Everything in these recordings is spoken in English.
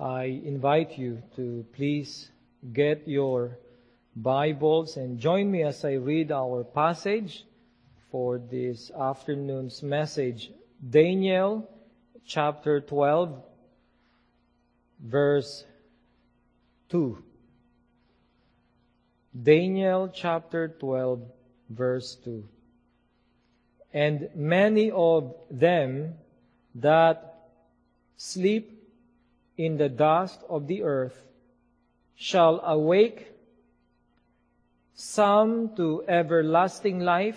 I invite you to please get your Bibles and join me as I read our passage for this afternoon's message. Daniel chapter 12, verse 2. Daniel chapter 12, verse 2. And many of them that sleep in the dust of the earth shall awake, some to everlasting life,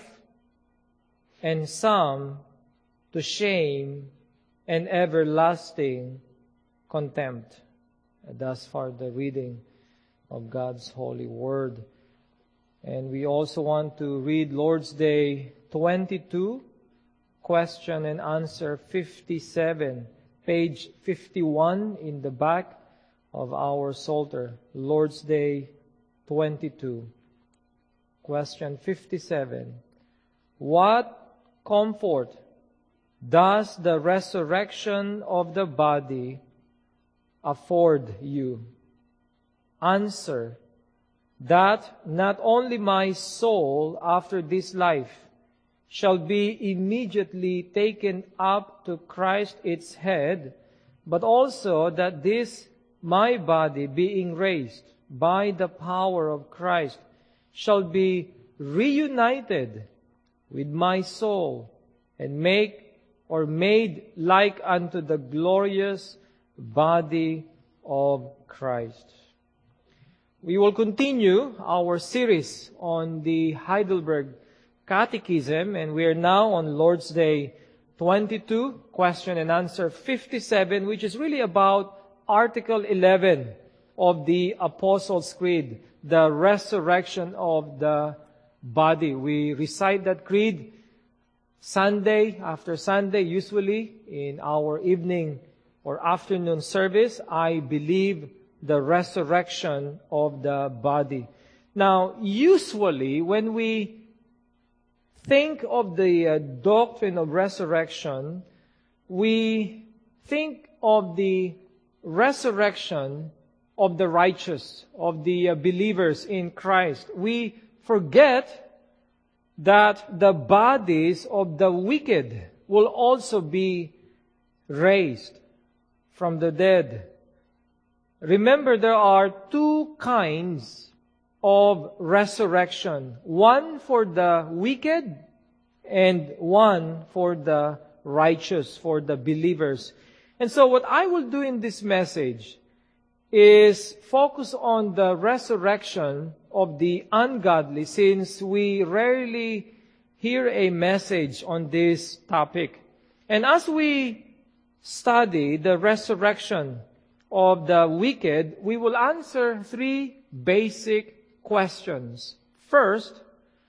and some to shame and everlasting contempt. Thus far the reading of God's holy word. And we also want to read Lord's Day 22, question and answer 57, page 51 in the back of our Psalter. Lord's Day 22, question 57. What comfort does the resurrection of the body afford you? Answer, that not only my soul after this life shall be immediately taken up to Christ its head, but also that this my body, being raised by the power of Christ, shall be reunited with my soul and made like unto the glorious body of Christ. We will continue our series on the Heidelberg Catechism, and we are now on Lord's Day 22, question and answer 57, which is really about Article 11 of the Apostles' Creed, the resurrection of the body. We recite that creed Sunday after Sunday, usually in our evening or afternoon service. I believe the resurrection of the body. Now, usually when we think of the doctrine of resurrection, we think of the resurrection of the righteous, of the believers in Christ. We forget that the bodies of the wicked will also be raised from the dead. Remember, there are two kinds of resurrection. One for the wicked and one for the righteous, for the believers. And so what I will do in this message is focus on the resurrection of the ungodly, since we rarely hear a message on this topic. And as we study the resurrection of the wicked, we will answer three basic questions. First,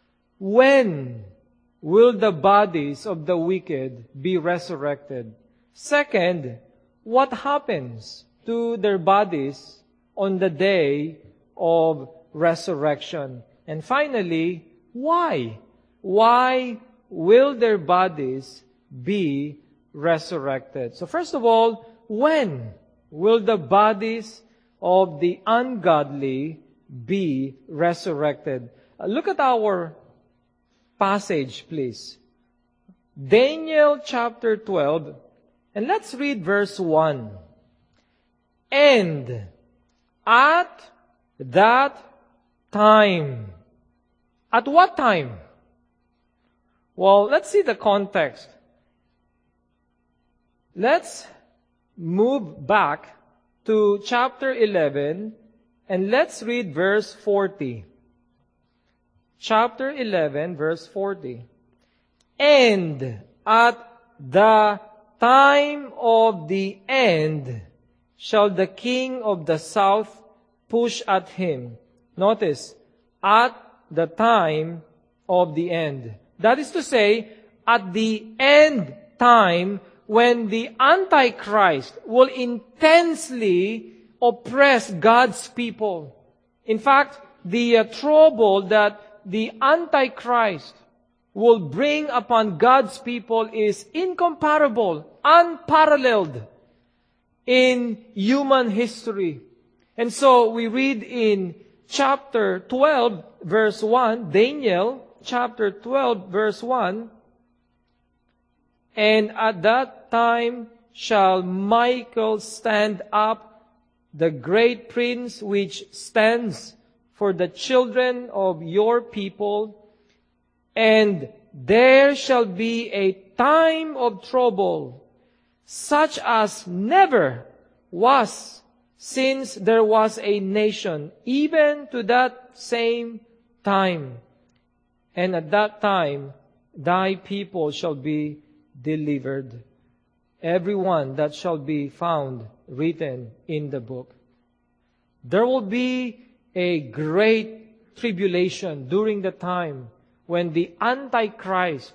when will the bodies of the wicked be resurrected? Second, what happens to their bodies on the day of resurrection? And finally, why? Why will their bodies be resurrected? So first of all, when will the bodies of the ungodly be resurrected? Look at our passage, please. Daniel chapter 12, and let's read verse 1. And at that time. At what time? Well, let's see the context. Let's move back to chapter 11 and let's read verse 40. Chapter 11, verse 40. And at the time of the end shall the king of the south push at him. Notice, at the time of the end. That is to say, at the end time when the Antichrist will intensely oppress God's people. In fact, the trouble that the Antichrist will bring upon God's people is incomparable, unparalleled in human history. And so we read in chapter 12, verse 1, Daniel chapter 12, verse 1, "And at that time shall Michael stand up, the great prince which stands for the children of your people, and there shall be a time of trouble, such as never was since there was a nation, even to that same time. And at that time, thy people shall be delivered, everyone that shall be found written in the book." There will be a great tribulation during the time when the Antichrist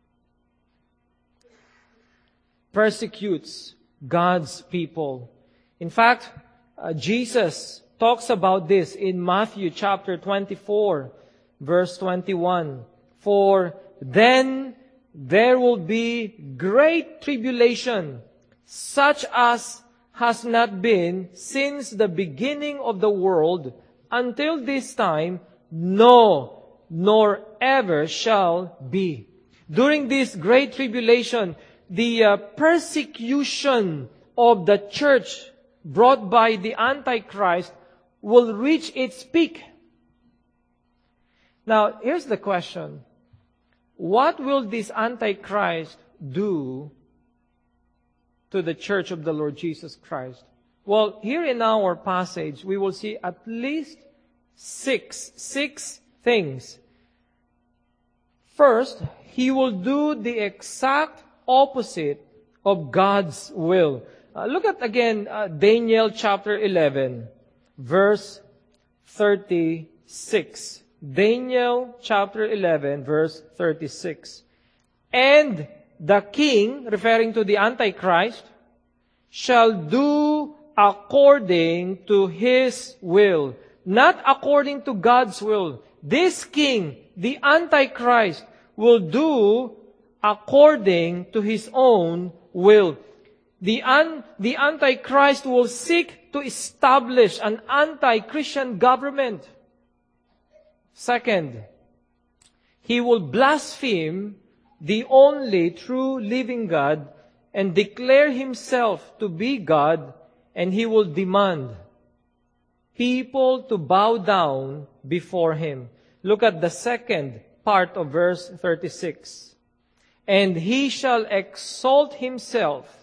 persecutes God's people. In fact, Jesus talks about this in Matthew chapter 24, verse 21. "For then there will be great tribulation, such as has not been since the beginning of the world until this time, no, nor ever shall be." During this great tribulation, the persecution of the church brought by the Antichrist will reach its peak. Now, here's the question. What will this Antichrist do to the church of the Lord Jesus Christ? Well, here in our passage, we will see at least six things. First, he will do the exact opposite of God's will. Look at again Daniel chapter 11, verse 36. Daniel chapter 11, verse 36. "And the king," referring to the Antichrist, "shall do according to his will," not according to God's will. This king, the Antichrist, will do according to his own will. The Antichrist will seek to establish an anti-Christian government. Second, he will blaspheme the only true living God and declare himself to be God, and he will demand people to bow down before him. Look at the second part of verse 36. "And he shall exalt himself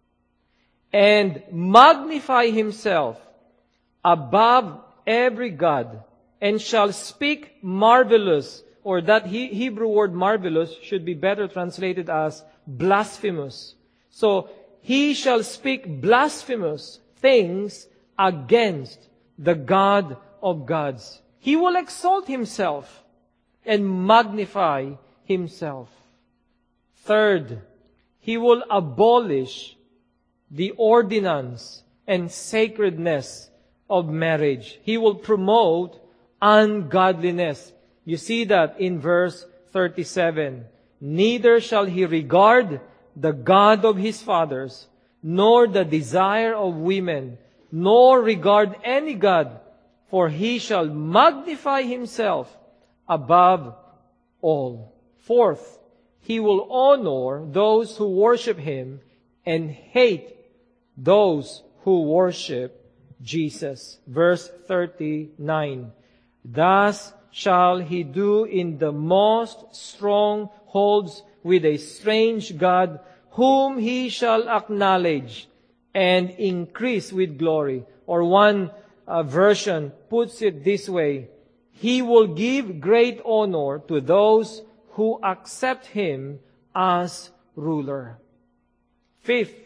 and magnify himself above every God, and shall speak marvelous," or that Hebrew word marvelous should be better translated as blasphemous. So, "he shall speak blasphemous things against the God of gods." He will exalt himself and magnify himself. Third, he will abolish the ordinance and sacredness of marriage. He will promote ungodliness. You see that in verse 37. "Neither shall he regard the God of his fathers, nor the desire of women, nor regard any God, for he shall magnify himself above all." Fourth, he will honor those who worship him and hate those who worship Jesus. Verse 39. "Thus shall he do in the most strongholds with a strange God, whom he shall acknowledge and increase with glory." Or one version puts it this way: "He will give great honor to those who accept him as ruler." Fifth,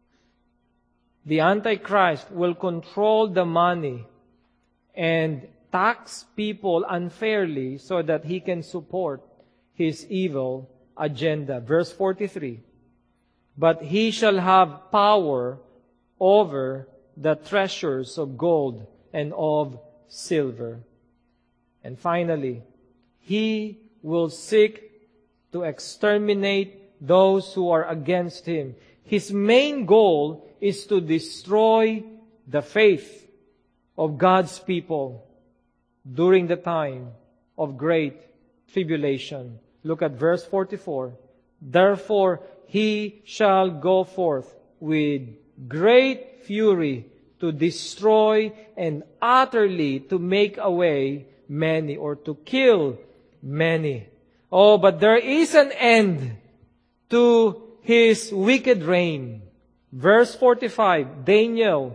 the Antichrist will control the money and tax people unfairly so that he can support his evil agenda. Verse 43. "But he shall have power over the treasures of gold and of silver." And finally, he will seek to exterminate those who are against him. His main goal is to destroy the faith of God's people during the time of great tribulation. Look at verse 44. Therefore, he shall go forth with great fury to destroy and utterly to make away many, or to kill many. Oh, but there is an end to his wicked reign. Verse 45, Daniel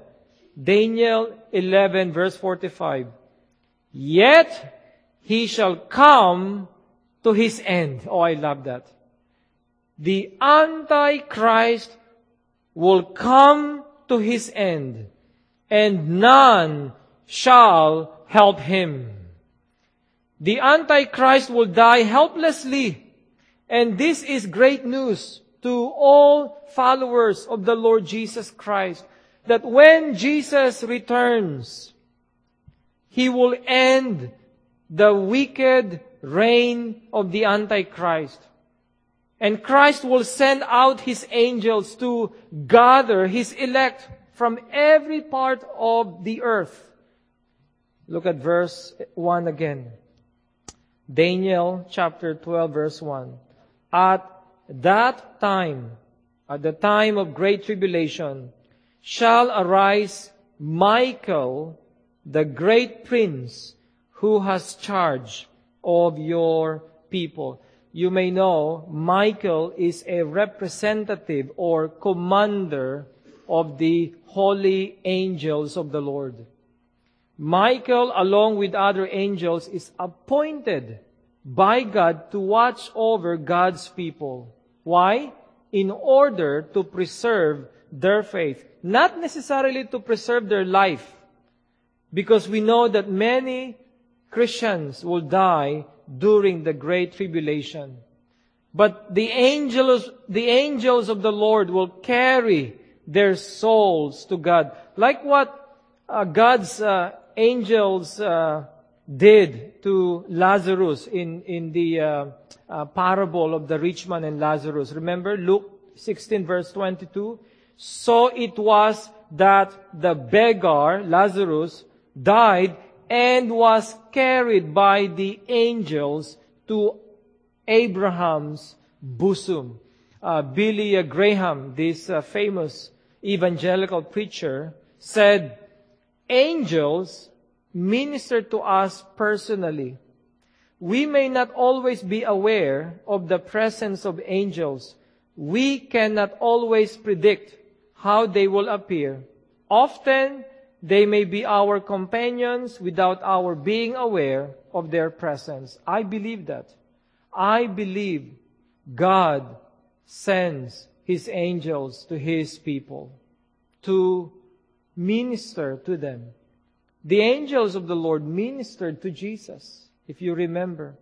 11, verse 45. Yet he shall come to his end. Oh, I love that. The Antichrist will come to his end, and none shall help him. The Antichrist will die helplessly. And this is great news to all followers of the Lord Jesus Christ, that when Jesus returns, He will end the wicked reign of the Antichrist. And Christ will send out His angels to gather His elect from every part of the earth. Look at verse 1 again. Daniel chapter 12, verse 1. At that time, at the time of great tribulation, shall arise Michael, the great prince, who has charge of your people. You may know, Michael is a representative or commander of the holy angels of the Lord. Michael, along with other angels, is appointed by God to watch over God's people. Why? In order to preserve their faith. Not necessarily to preserve their life, because we know that many Christians will die during the great tribulation. But the angels of the Lord will carry their souls to God. Like what God's angels did to Lazarus in the parable of the rich man and Lazarus. Remember Luke 16 verse 22? So it was that the beggar, Lazarus, died and was carried by the angels to Abraham's bosom. Billy Graham, this famous evangelical preacher, said, angels minister to us personally. We may not always be aware of the presence of angels. We cannot always predict how they will appear. Often, they may be our companions without our being aware of their presence. I believe that. I believe God sends His angels to His people to minister to them. The angels of the Lord ministered to Jesus, if you remember.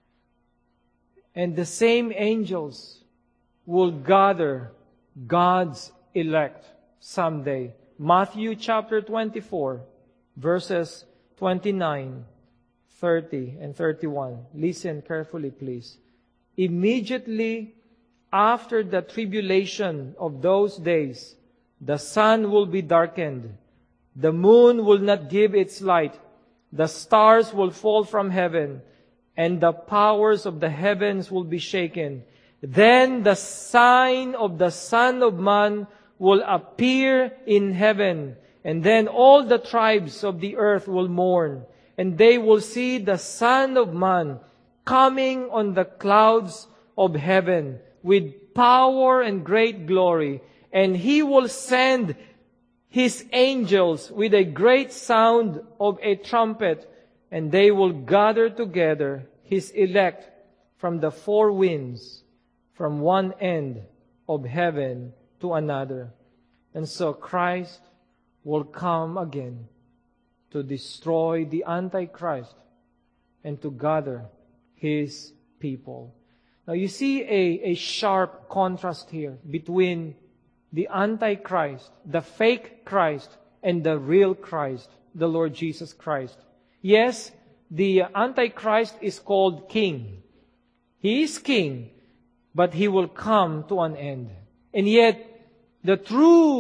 And the same angels will gather God's elect someday. Matthew chapter 24, verses 29, 30, and 31. Listen carefully, please. Immediately after the tribulation of those days, the sun will be darkened. The moon will not give its light. The stars will fall from heaven, and the powers of the heavens will be shaken. Then the sign of the Son of Man will appear in heaven, and then all the tribes of the earth will mourn, and they will see the Son of Man coming on the clouds of heaven with power and great glory, and He will send His angels with a great sound of a trumpet, and they will gather together His elect from the four winds, from one end of heaven to another. And so Christ will come again to destroy the Antichrist and to gather His people. Now you see a sharp contrast here between the Antichrist, the fake Christ, and the real Christ, the Lord Jesus Christ. Yes, the Antichrist is called king. He is king, but he will come to an end. And yet, the true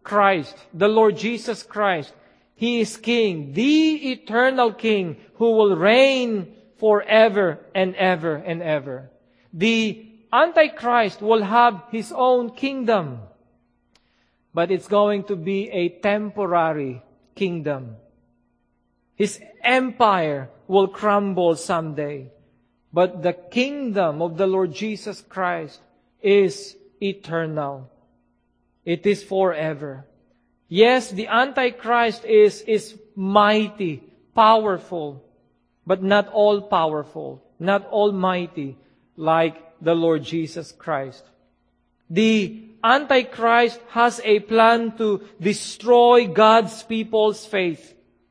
Christ, the Lord Jesus Christ. He is King, the eternal King who will reign forever and ever and ever. The Antichrist will have his own kingdom, but it's going to be a temporary kingdom. His empire will crumble someday, but the kingdom of the Lord Jesus Christ is eternal. It is forever. Yes, the Antichrist is mighty, powerful, but not all powerful, not almighty like the Lord Jesus Christ. The Antichrist has a plan to destroy God's people's faith.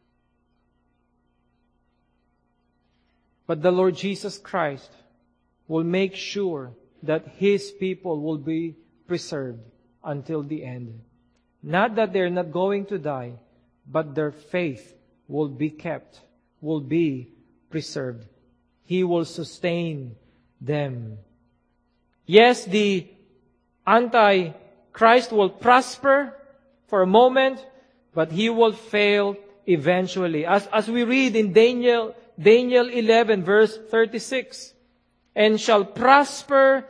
But the Lord Jesus Christ will make sure that His people will be preserved until the end. Not that they're not going to die, but their faith will be kept, will be preserved. He will sustain them. Yes, the Antichrist will prosper for a moment, but he will fail eventually. As we read in Daniel 11 verse 36, and shall prosper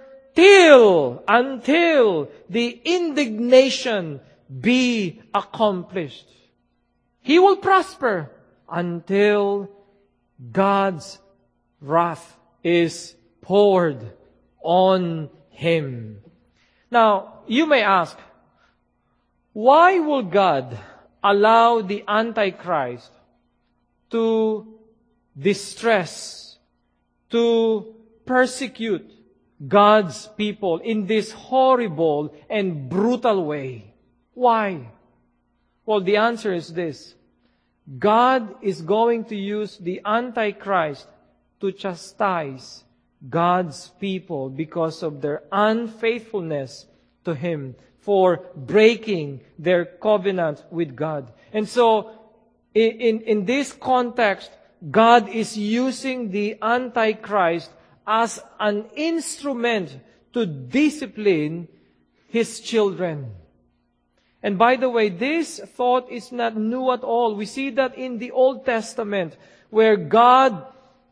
until the indignation be accomplished. He will prosper until God's wrath is poured on him. Now, you may ask, why will God allow the Antichrist to distress, to persecute God's people in this horrible and brutal way? Why? Well, the answer is this. God is going to use the Antichrist to chastise God's people because of their unfaithfulness to Him, for breaking their covenant with God. And so, in this context, God is using the Antichrist as an instrument to discipline His children. And by the way, this thought is not new at all. We see that in the Old Testament, where God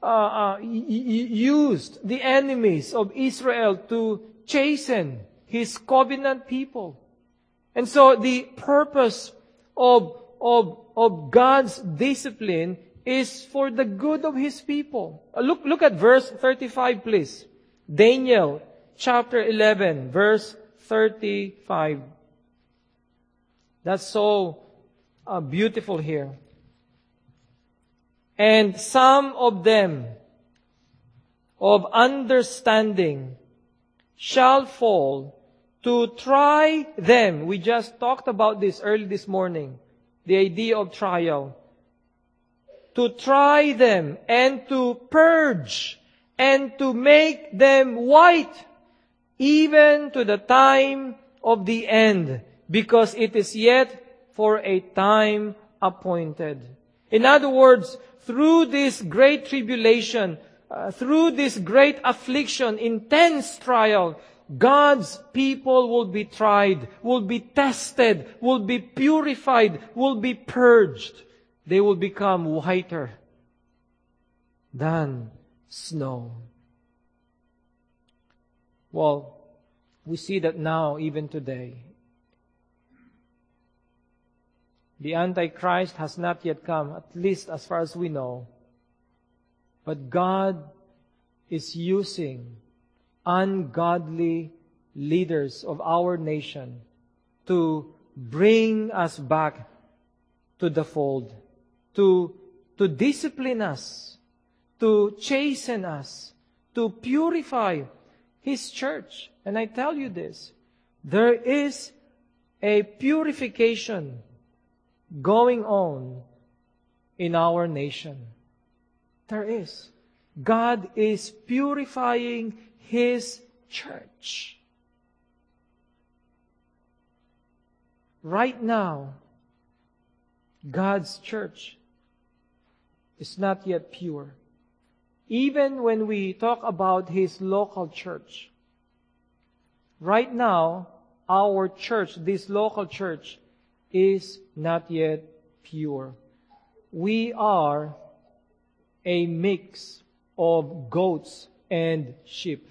used the enemies of Israel to chasten His covenant people. And so the purpose of God's discipline is for the good of His people. Look at verse 35, please. Daniel chapter 11, verse 35. That's so beautiful here. And some of them of understanding shall fall to try them. We just talked about this early this morning. The idea of trial. To try them and to purge and to make them white, even to the time of the end, because it is yet for a time appointed. In other words, through this great tribulation, through this great affliction, intense trial, God's people will be tried, will be tested, will be purified, will be purged. They will become whiter than snow. Well, we see that now, even today. The Antichrist has not yet come, at least as far as we know. But God is using ungodly leaders of our nation to bring us back to the fold, to discipline us, to chasten us, to purify His church. And I tell you this, there is a purification going on in our nation. There is. God is purifying His church. Right now, God's church is not yet pure. Even when we talk about His local church, right now, our church, this local church, is not yet pure. We are a mix of goats and sheep.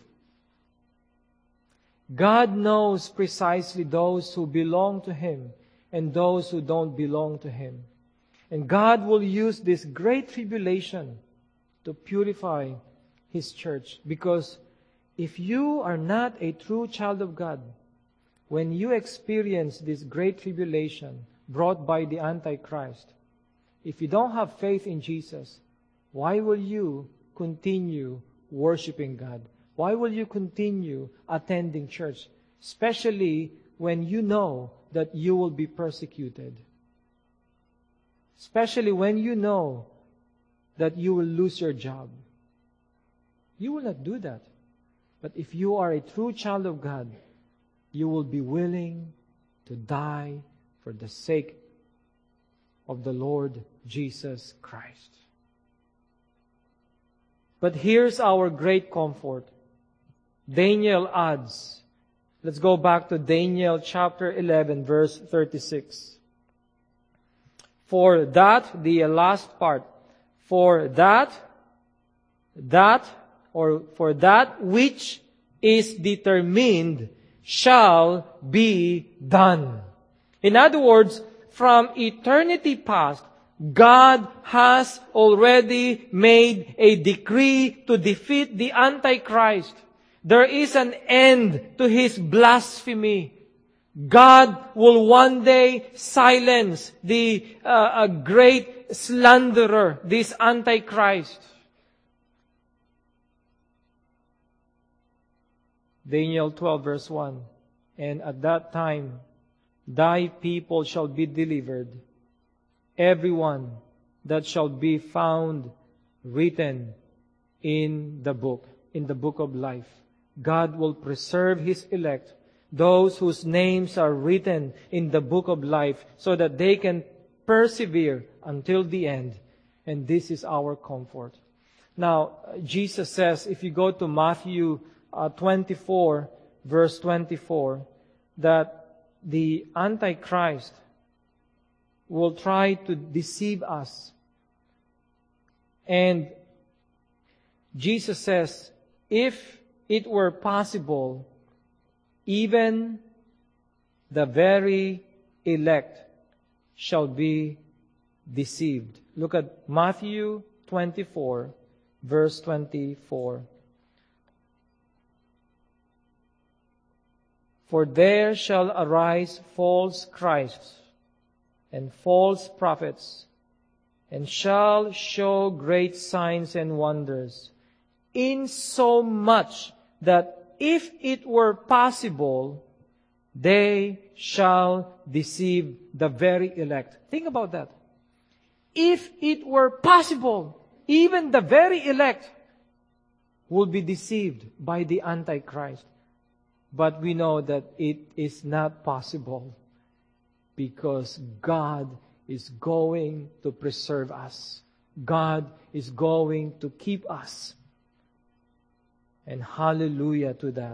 God knows precisely those who belong to Him and those who don't belong to Him. And God will use this great tribulation to purify His church. Because if you are not a true child of God, when you experience this great tribulation brought by the Antichrist, if you don't have faith in Jesus, why will you continue worshiping God? Why will you continue attending church? Especially when you know that you will be persecuted. Especially when you know that you will lose your job. You will not do that. But if you are a true child of God, you will be willing to die for the sake of the Lord Jesus Christ. But here's our great comfort. Daniel adds, let's go back to Daniel chapter 11, verse 36. For that, the last part, for that which is determined shall be done. In other words, from eternity past, God has already made a decree to defeat the Antichrist. There is an end to his blasphemy. God will one day silence the great slanderer, this Antichrist. Daniel 12 verse 1. And at that time, thy people shall be delivered, everyone that shall be found written in the book of life. God will preserve His elect, those whose names are written in the book of life, so that they can persevere until the end. And this is our comfort. Now, Jesus says, if you go to Matthew 24, verse 24, that the Antichrist will try to deceive us. And Jesus says, if it were possible, even the very elect shall be deceived. Look at Matthew 24, verse 24. For there shall arise false Christs and false prophets, and shall show great signs and wonders, insomuch that if it were possible, they shall deceive the very elect. Think about that. If it were possible, even the very elect would be deceived by the Antichrist. But we know that it is not possible, because God is going to preserve us. God is going to keep us. And hallelujah to that.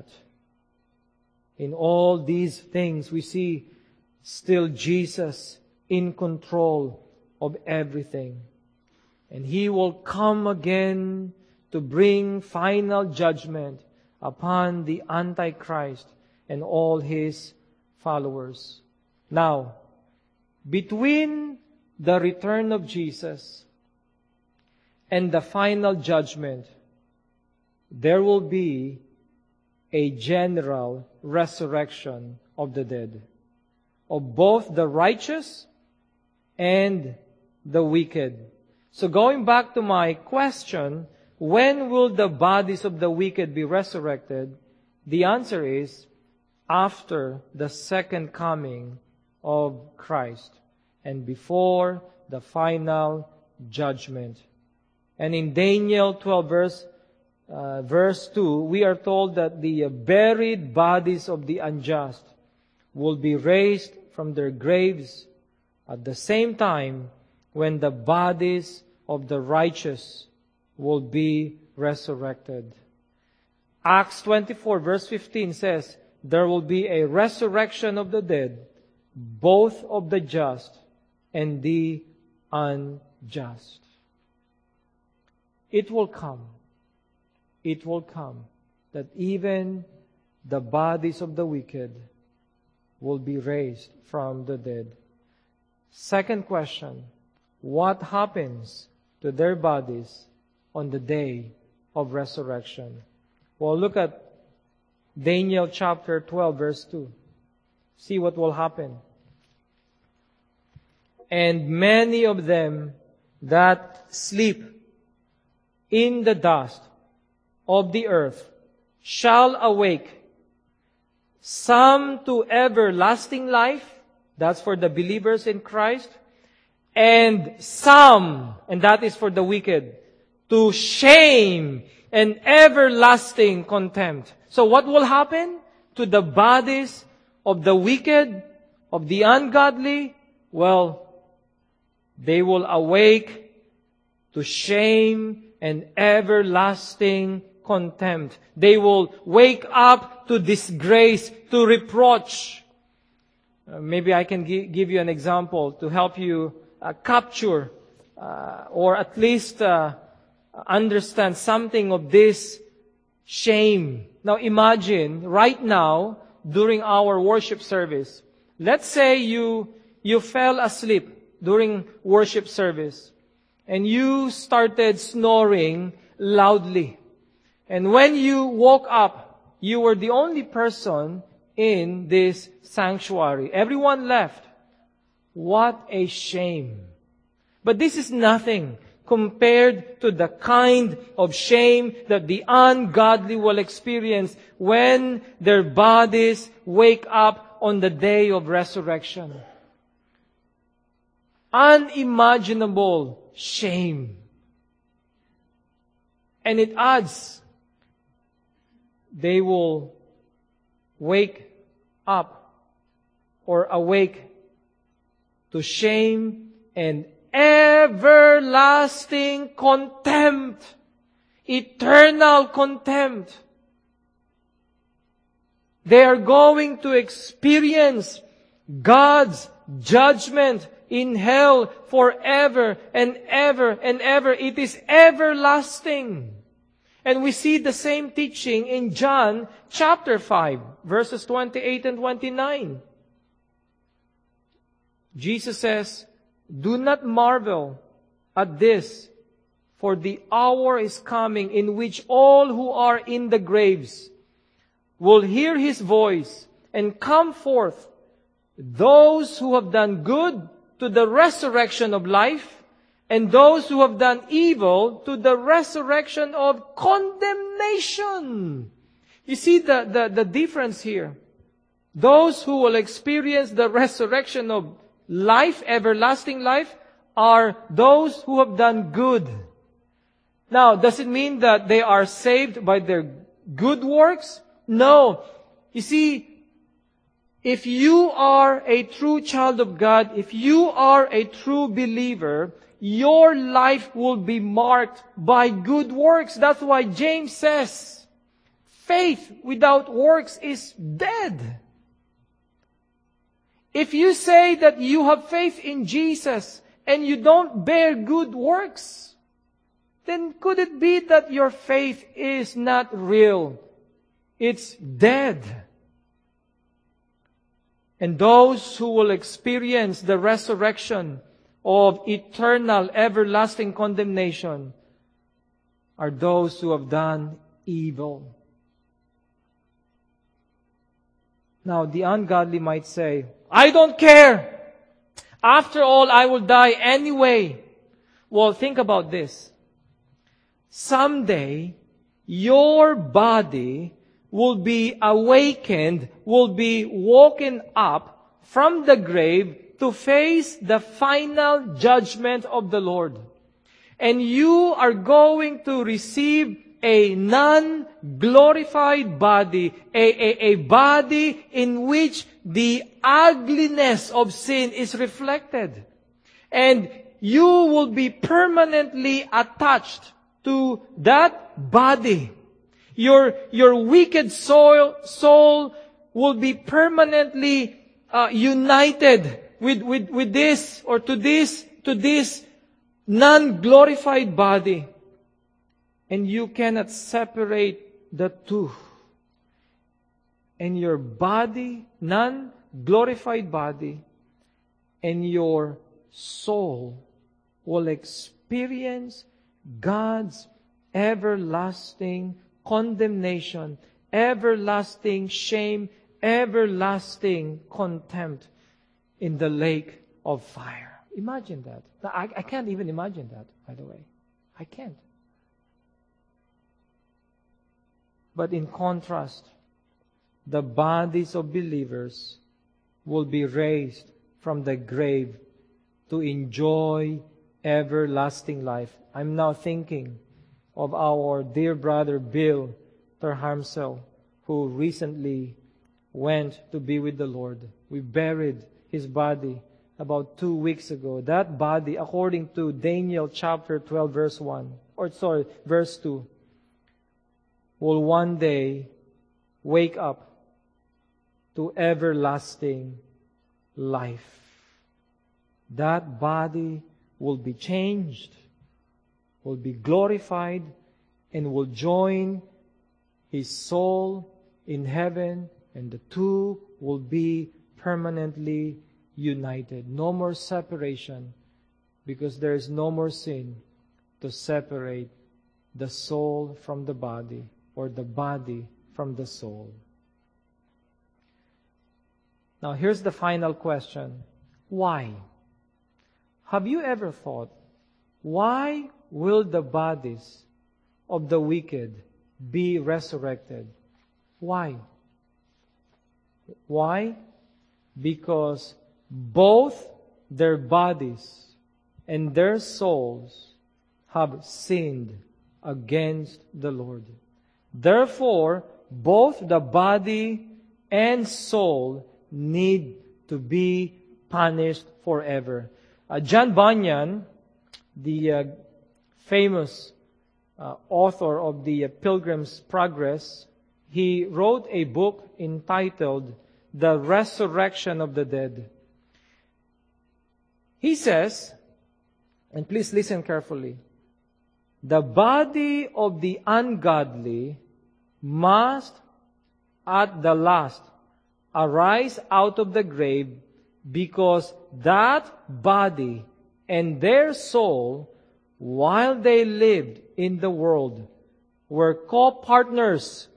In all these things, we see still Jesus in control of everything. And He will come again to bring final judgment upon the Antichrist and all his followers. Now, between the return of Jesus and the final judgment, there will be a general resurrection of the dead, of both the righteous and the wicked. So going back to my question, when will the bodies of the wicked be resurrected? The answer is after the second coming of Christ and before the final judgment. And in Daniel 12 verse 2, we are told that the buried bodies of the unjust will be raised from their graves at the same time when the bodies of the righteous will be resurrected. Acts 24 verse 15 says, there will be a resurrection of the dead both of the just and the unjust. It will come. It will come that even the bodies of the wicked will be raised from the dead. Second question, what happens to their bodies on the day of resurrection? Well, look at Daniel chapter 12, verse 2. See what will happen. And many of them that sleep in the dust of the earth shall awake, some to everlasting life, that's for the believers in Christ, and some, and that is for the wicked, to shame and everlasting contempt. So what will happen to the bodies of the wicked, of the ungodly? Well, they will awake to shame and everlasting contempt. They will wake up to disgrace, to reproach. Maybe I can give you an example to help you capture or at least understand something of this shame. Now imagine right now during our worship service, let's say you fell asleep during worship service and you started snoring loudly. And when you woke up, you were the only person in this sanctuary. Everyone left. What a shame. But this is nothing compared to the kind of shame that the ungodly will experience when their bodies wake up on the day of resurrection. Unimaginable shame. And it adds, they will wake up or awake to shame and everlasting contempt, eternal contempt. They are going to experience God's judgment in hell forever and ever and ever. It is everlasting. And we see the same teaching in John chapter 5, verses 28 and 29. Jesus says, "Do not marvel at this, for the hour is coming in which all who are in the graves will hear His voice and come forth, those who have done good to the resurrection of life, and those who have done evil to the resurrection of condemnation." You see the difference here. Those who will experience the resurrection of life, everlasting life, are those who have done good. Now, does it mean that they are saved by their good works? No. You see, if you are a true child of God, if you are a true believer, your life will be marked by good works. That's why James says, faith without works is dead. If you say that you have faith in Jesus and you don't bear good works, then could it be that your faith is not real? It's dead. And those who will experience the resurrection of eternal, everlasting condemnation are those who have done evil. Now, the ungodly might say, "I don't care. After all, I will die anyway." Well, think about this. Someday, your body will be awakened, will be woken up from the grave to face the final judgment of the Lord. And you are going to receive a non-glorified body, a body in which the ugliness of sin is reflected. And you will be permanently attached to that body. Your wicked soul will be permanently united with this or to this non-glorified body. And you cannot separate the two. And your body, non-glorified body, and your soul will experience God's everlasting condemnation, everlasting shame, everlasting contempt in the lake of fire. Imagine that. I can't even imagine that, by the way. I can't. But in contrast, the bodies of believers will be raised from the grave to enjoy everlasting life. I'm now thinking of our dear brother Bill Terhamsel, who recently went to be with the Lord. We buried his body about 2 weeks ago. That body, according to Daniel chapter 12, verse 2, will one day wake up to everlasting life. That body will be changed, will be glorified, and will join his soul in heaven, and the two will be permanently united. No more separation, because there is no more sin to separate the soul from the body, or the body from the soul. Now here's the final question. Why? Have you ever thought, why will the bodies of the wicked be resurrected? Why? Why? Because both their bodies and their souls have sinned against the Lord. Therefore, both the body and soul need to be punished forever. John Bunyan, the famous author of the Pilgrim's Progress, he wrote a book entitled The Resurrection of the Dead. He says, and please listen carefully, the body of the ungodly must at the last arise out of the grave, because that body and their soul, while they lived in the world, were co-partners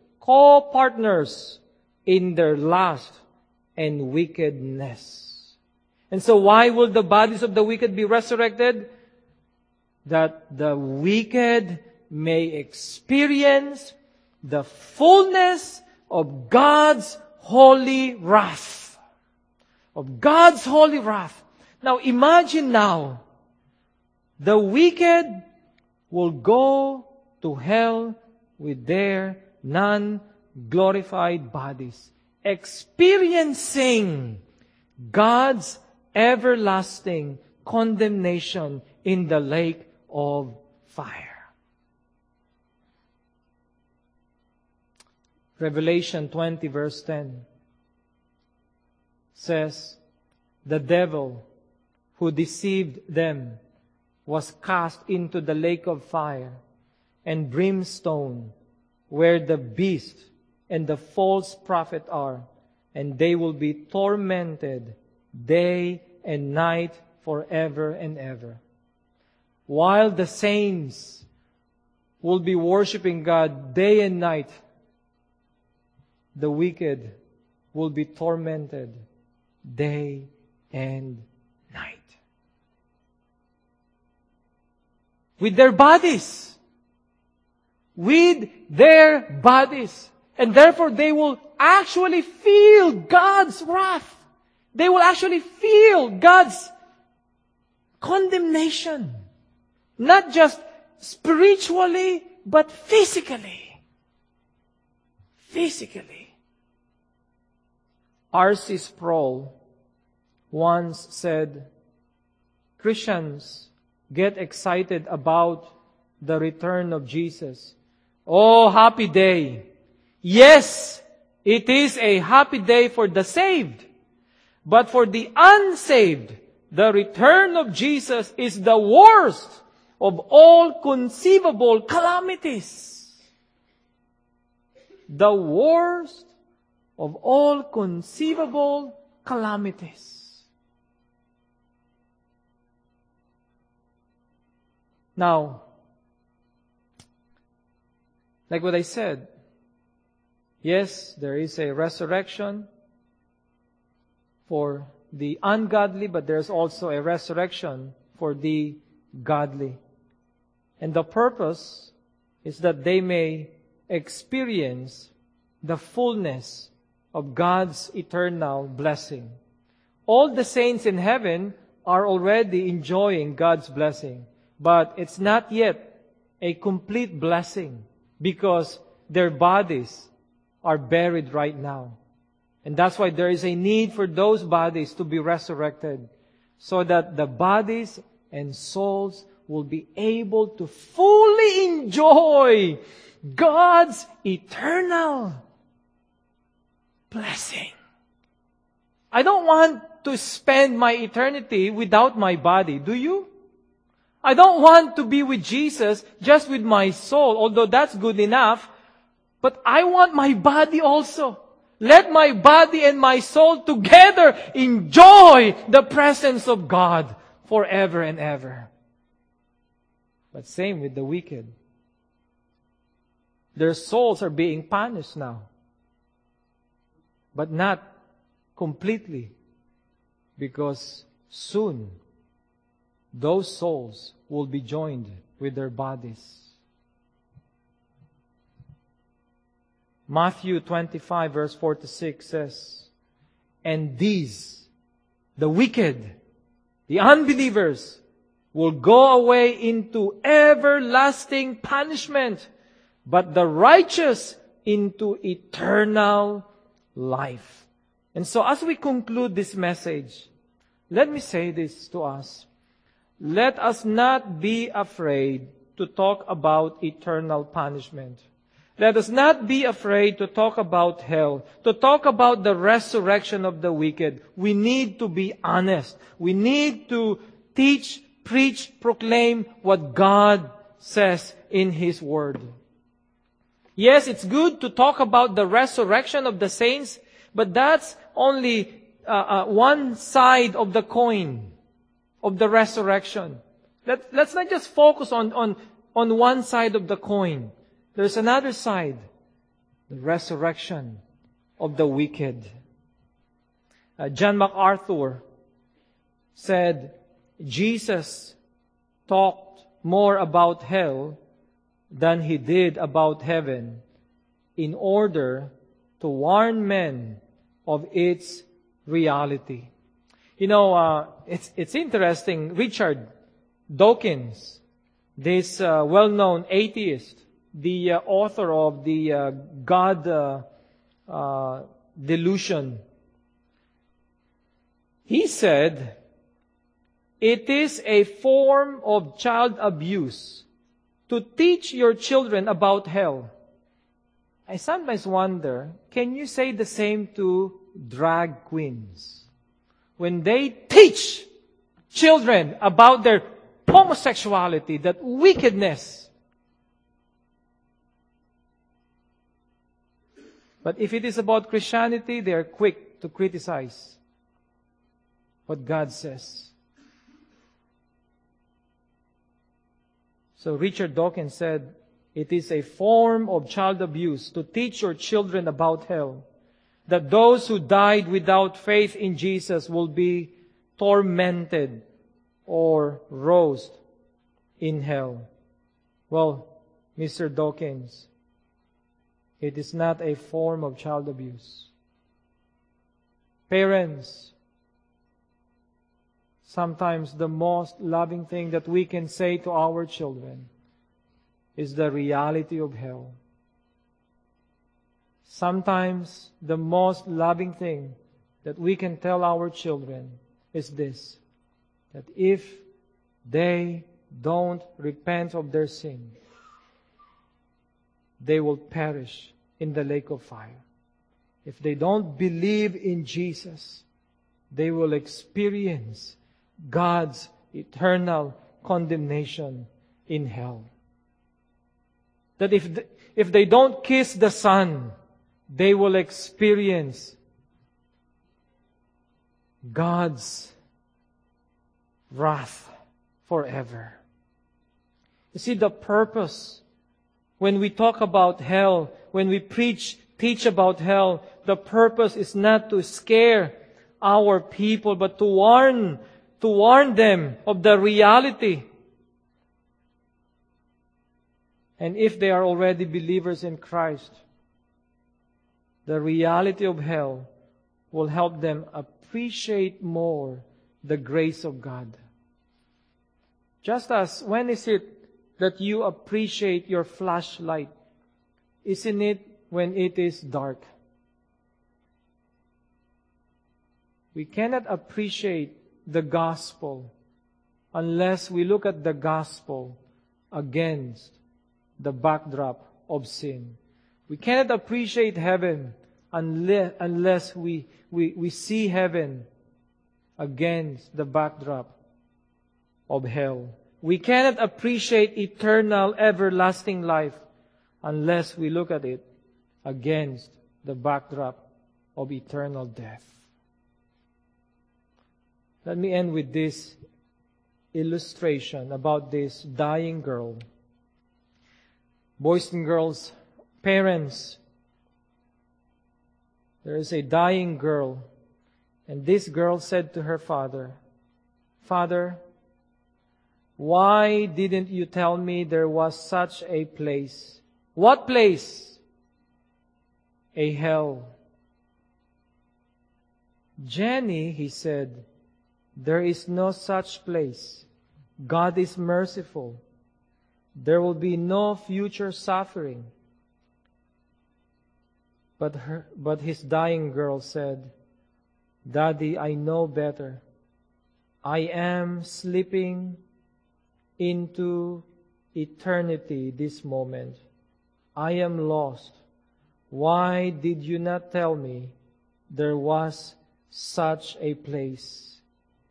in their lust and wickedness. And so why will the bodies of the wicked be resurrected? That the wicked may experience the fullness of God's holy wrath. Of God's holy wrath. Now imagine now, the wicked will go to hell with their non-glorified bodies, experiencing God's everlasting condemnation in the lake of fire. Revelation 20 verse 10 says, the devil who deceived them was cast into the lake of fire and brimstone, where the beast and the false prophet are, and they will be tormented day and night forever and ever. While the saints will be worshiping God day and night, the wicked will be tormented day and night. With their bodies. With their bodies. And therefore they will actually feel God's wrath. They will actually feel God's condemnation. Not just spiritually, but physically. Physically. R.C. Sproul once said, Christians get excited about the return of Jesus. Oh, happy day. Yes, it is a happy day for the saved. But for the unsaved, the return of Jesus is the worst of all conceivable calamities. The worst of all conceivable calamities. Now, like what I said, yes, there is a resurrection for the ungodly, but there's also a resurrection for the godly. And the purpose is that they may experience the fullness of God's eternal blessing. All the saints in heaven are already enjoying God's blessing, but it's not yet a complete blessing because their bodies are buried right now. And that's why there is a need for those bodies to be resurrected so that the bodies and souls will be able to fully enjoy God's eternal blessing. I don't want to spend my eternity without my body, do you? I don't want to be with Jesus just with my soul, although that's good enough, but I want my body also. Let my body and my soul together enjoy the presence of God forever and ever. But same with the wicked. Their souls are being punished now. But not completely. Because soon, those souls will be joined with their bodies. Matthew 25 verse 46 says, "And these, the wicked, the unbelievers, will go away into everlasting punishment, but the righteous into eternal life." And so as we conclude this message, let me say this to us. Let us not be afraid to talk about eternal punishment. Let us not be afraid to talk about hell, to talk about the resurrection of the wicked. We need to be honest. We need to teach, preach, proclaim what God says in His Word. Yes, it's good to talk about the resurrection of the saints, but that's only one side of the coin of the resurrection. Let's not just focus on one side of the coin. There's another side, the resurrection of the wicked. John MacArthur said, Jesus talked more about hell than He did about heaven in order to warn men of its reality. You know, it's interesting. Richard Dawkins, this well-known atheist, the author of the God delusion, he said, "It is a form of child abuse to teach your children about hell." I sometimes wonder, can you say the same to drag queens? When they teach children about their homosexuality, that wickedness. But if it is about Christianity, they are quick to criticize what God says. So Richard Dawkins said, it is a form of child abuse to teach your children about hell, that those who died without faith in Jesus will be tormented or roast in hell. Well, Mr. Dawkins, it is not a form of child abuse. Parents, sometimes the most loving thing that we can say to our children is the reality of hell. Sometimes the most loving thing that we can tell our children is this, that if they don't repent of their sin, they will perish in the lake of fire. If they don't believe in Jesus, they will experience God's eternal condemnation in hell. That if they don't kiss the Son, they will experience God's wrath forever. You see, the purpose when we talk about hell, when we teach about hell, the purpose is not to scare our people, but to warn them of the reality. And if they are already believers in Christ, the reality of hell will help them appreciate more the grace of God. Just as, when is it that you appreciate your flashlight? Isn't it when it is dark? We cannot appreciate the gospel unless we look at the gospel against the backdrop of sin. We cannot appreciate heaven unless we see heaven against the backdrop of hell. We cannot appreciate eternal, everlasting life unless we look at it against the backdrop of eternal death. Let me end with this illustration about this dying girl. Boys and girls, parents, there is a dying girl, and this girl said to her father, "Father, why didn't you tell me there was such a place?" What place? A hell. "Jenny," he said, "there is no such place. God is merciful. There will be no future suffering." But his dying girl said, "Daddy, I know better. I am slipping into eternity this moment. I am lost. Why did you not tell me there was such a place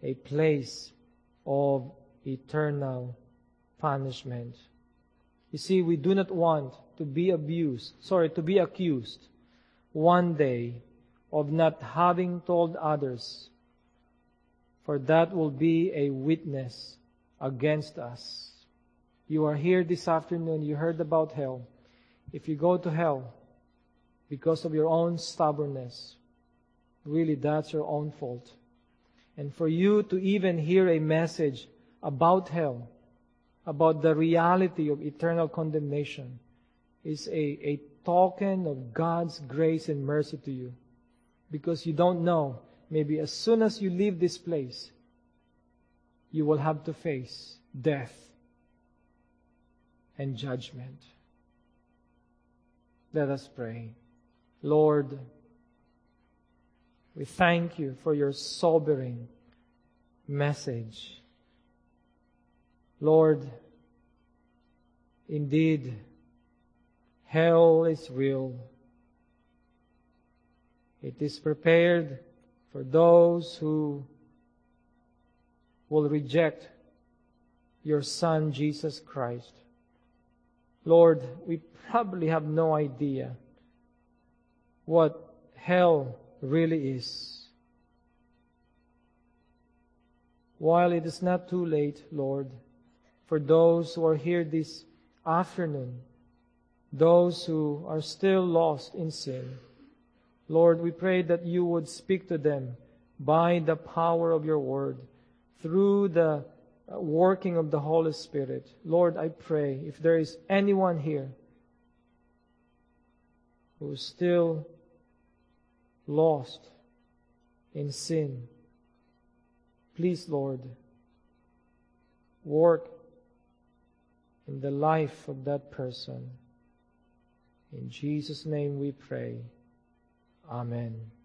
of eternal punishment?" You see, we do not want to be accused one day of not having told others, for that will be a witness against us. You are here this afternoon, you heard about hell. If you go to hell because of your own stubbornness, really that's your own fault. And for you to even hear a message about hell, about the reality of eternal condemnation, is a token of God's grace and mercy to you. Because you don't know, maybe as soon as you leave this place, you will have to face death and judgment. Let us pray. Lord, we thank you for your sobering message. Lord, indeed, hell is real. It is prepared for those who will reject your Son, Jesus Christ. Lord, we probably have no idea what hell really is. While it is not too late, Lord, for those who are here this afternoon, those who are still lost in sin, Lord, we pray that you would speak to them by the power of your word, through the working of the Holy Spirit. Lord, I pray if there is anyone here who is still lost in sin, please, Lord, work in the life of that person. In Jesus' name we pray. Amen.